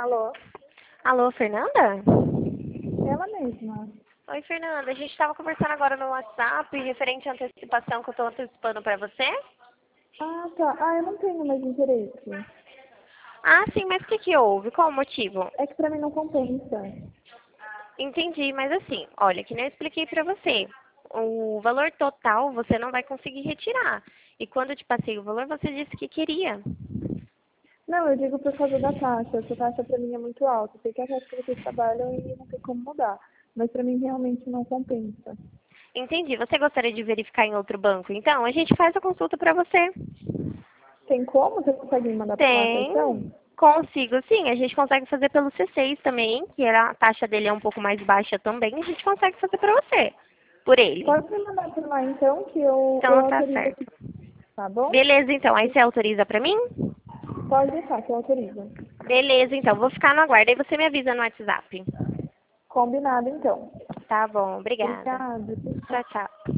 Alô? Alô, Fernanda? Ela mesma. Oi, Fernanda. A gente estava conversando agora no WhatsApp referente à antecipação que eu estou antecipando para você. Ah, tá. Ah, eu não tenho mais interesse. Ah, sim, mas o que que houve? Qual o motivo? É que pra mim não compensa. Entendi, mas assim, olha, que nem eu expliquei para você. O valor total você não vai conseguir retirar. E quando eu te passei o valor, você disse que queria. Não, eu digo por causa da taxa. Essa taxa pra mim é muito alta. Eu sei que é a taxa que vocês trabalham e não tem como mudar. Mas pra mim realmente não compensa. Entendi. Você gostaria de verificar em outro banco? Então, a gente faz a consulta para você. Tem como? Você consegue me mandar pelo cartão? Tem, consigo sim. A gente consegue fazer pelo C6 também, que a taxa dele é um pouco mais baixa também. A gente consegue fazer para você, por ele. Pode me mandar por lá então, que eu Então tá autorizo aqui, certo. tá bom? Beleza, então. Aí você autoriza para mim? Pode deixar, que eu autorizo. Beleza, então. Vou ficar no aguardo. Aí você me avisa no WhatsApp. Combinado então. Tá bom, obrigada. Obrigada. Tchau, tchau.